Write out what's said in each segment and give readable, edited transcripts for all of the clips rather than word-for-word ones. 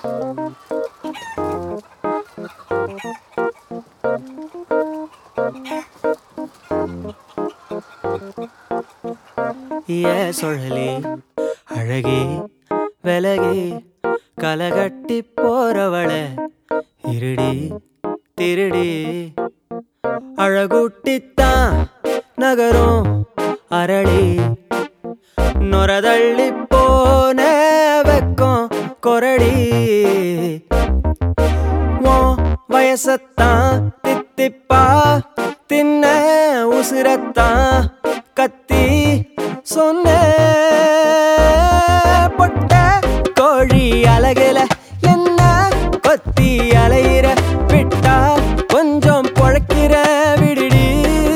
சுழலி அழகே விலகே கலகட்டி போறவள இருடி திருடி அழகுட்டித்தான் நகரும் அரளி நொரதள்ளி போன வெக்கம் கொரடி வயசத்தான் தித்திப்பா தின்ன உசுரத்தான் கத்தி சொன்ன பொட்ட கோழி அழகுல என்ன கொத்தி அலையிற விட்டா கொஞ்சம் பொழைக்கிற விடுடி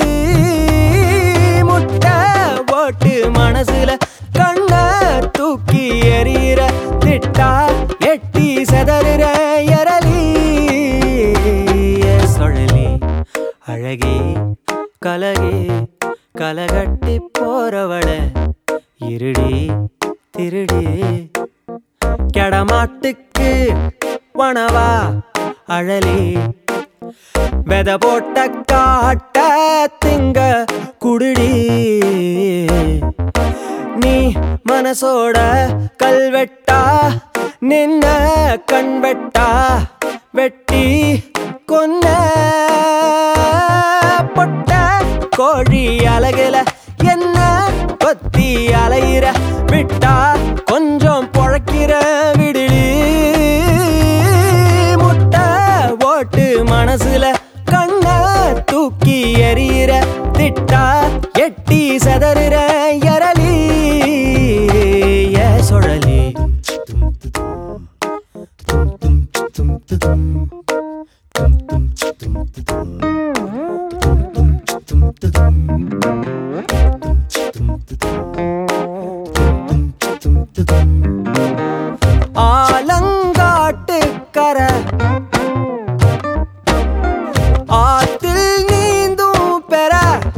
முட்டை ஓட்டு மனசுல கண்ண தூக்கி எறிகிற திட்டா எட்டி செதறுற எரலி சுழலி அழகே கலகே கலகட்டி போறவள இருடி திருடி கெடமாட்டுக்கு வனவா அழலி வெத போட்ட காட்ட திங்க குடுடி நீ மனசோட கல்வெட்டா நின்ன கண்வெட்டா வெட்டி கொன்ன பொட்ட கோழி அழகுல என்ன கொத்தி அலையிற விட்டா கொஞ்சம் பொழைக்கிற விடுடி முட்டை ஓட்டு மனசுல கண்ண தூக்கி எறிகிற திட்டா எட்டி செதறுற எரலி சுழலி ஆலங்காட்டுக்கர ஆத்தில் நீந்தும் பெற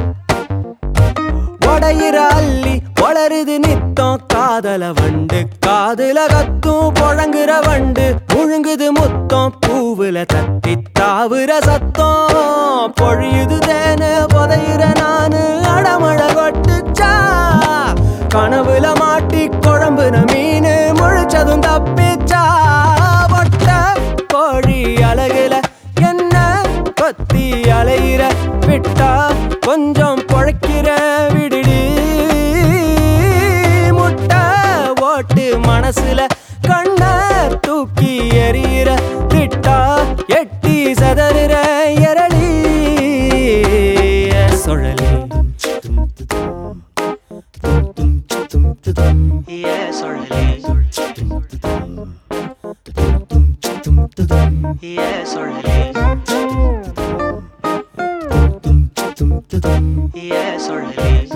உடையிற அள்ளி வளருது நித்தம் காதல வண்டு காதுல கத்தும் புழங்குற வண்டு முழுங்குது முத்தம் பூவுல தத்தி தாவுற சத்தம் பொழியுது தேன புதையிற நானு அடமழ கொட்டுச்சா கனவுல மாட்டி குழம்புன மீனு முழிச்சதும் தப்பிச்சா பொட்ட கோழி அழகுல என்ன கொத்தி அலையிற விட்டா கொஞ்சம் பொழைக்கிற விடுடி முட்டை ஓட்டு மனசுல கண்ண தூக்கி எறிகிற திட்டா எட்டி செதறுற எரளி சுழலி சுழலி சுழலி சுழலி